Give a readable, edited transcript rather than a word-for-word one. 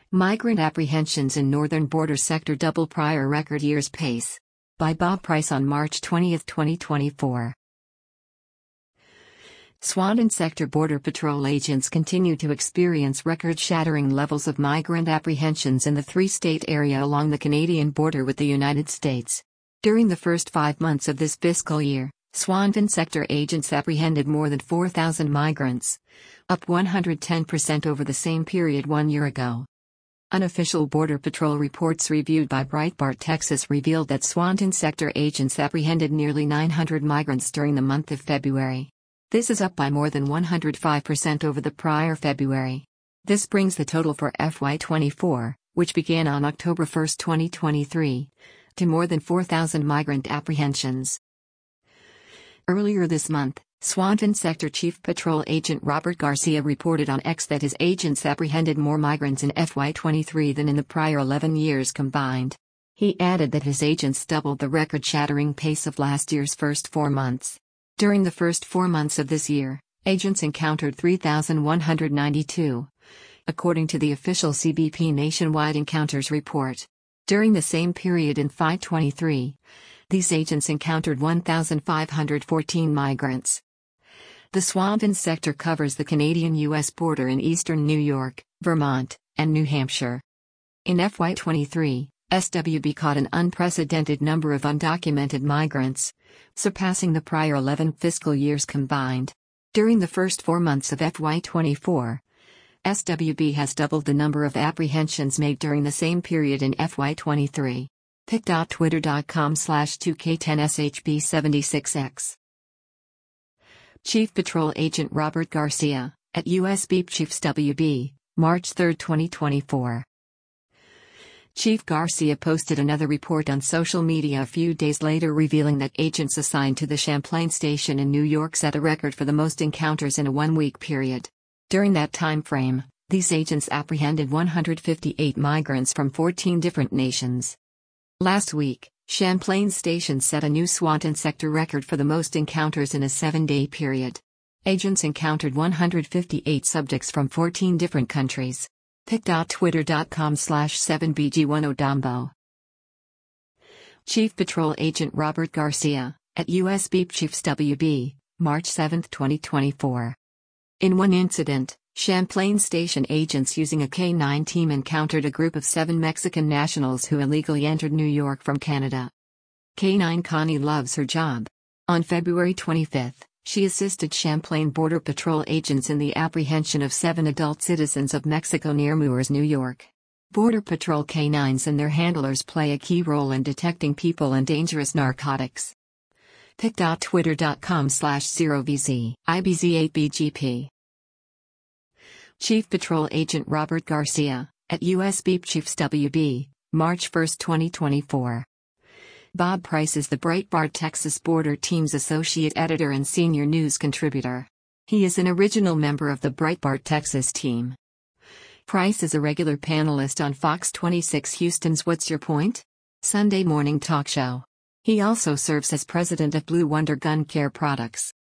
Migrant apprehensions in northern border sector double prior record year's pace. By Bob Price on March 20, 2024. Swampton sector Border Patrol agents continue to experience record-shattering levels of migrant apprehensions in the three-state area along the Canadian border with the United States. During the first 5 months of this fiscal year, Swampton sector agents apprehended more than 4,000 migrants, up 110% over the same period 1 year ago. Unofficial Border Patrol reports reviewed by Breitbart Texas revealed that Swampton sector agents apprehended nearly 900 migrants during the month of February. This is up by more than 105% over the prior February. This brings the total for FY24, which began on October 1, 2023, to more than 4,000 migrant apprehensions. Earlier this month, Swampton Sector Chief Patrol Agent Robert Garcia reported on X that his agents apprehended more migrants in FY23 than in the prior 11 years combined. He added that his agents doubled the record-shattering pace of last year's first 4 months. During the first 4 months of this year, agents encountered 3,192, according to the official CBP Nationwide Encounters Report. During the same period in FY23, these agents encountered 1,514 migrants. The Swampton sector covers the Canadian-U.S. border in eastern New York, Vermont, and New Hampshire. In FY23, SWB caught an unprecedented number of undocumented migrants, surpassing the prior 11 fiscal years combined. During the first 4 months of FY24, SWB has doubled the number of apprehensions made during the same period in FY23. pic.twitter.com/2K10SHB76X. Chief Patrol Agent Robert Garcia, at U.S. Beep Chiefs WB, March 3, 2024. Chief Garcia posted another report on social media a few days later revealing that agents assigned to the Champlain station in New York set a record for the most encounters in a 1-week period. During that time frame, these agents apprehended 158 migrants from 14 different nations. Last week, Champlain Station set a new Swampton sector record for the most encounters in a 7-day period. Agents encountered 158 subjects from 14 different countries. pic.twitter.com/7BG10Dombo. Chief Patrol Agent Robert Garcia, at U.S. Beep Chiefs WB, March 7, 2024. In one incident, Champlain Station agents using a K-9 team encountered a group of 7 Mexican nationals who illegally entered New York from Canada. K-9 Connie loves her job. On February 25, she assisted Champlain Border Patrol agents in the apprehension of 7 adult citizens of Mexico near Moores, New York. Border Patrol K-9s and their handlers play a key role in detecting people and dangerous narcotics. pic.twitter.com/0VZ IBZ8BGP. Chief Patrol Agent Robert Garcia, at U.S. Beep Chiefs WB, March 1, 2024. Bob Price is the Breitbart Texas Border Team's associate editor and senior news contributor. He is an original member of the Breitbart Texas team. Price is a regular panelist on Fox 26 Houston's What's Your Point? Sunday morning talk show. He also serves as president of Blue Wonder Gun Care Products.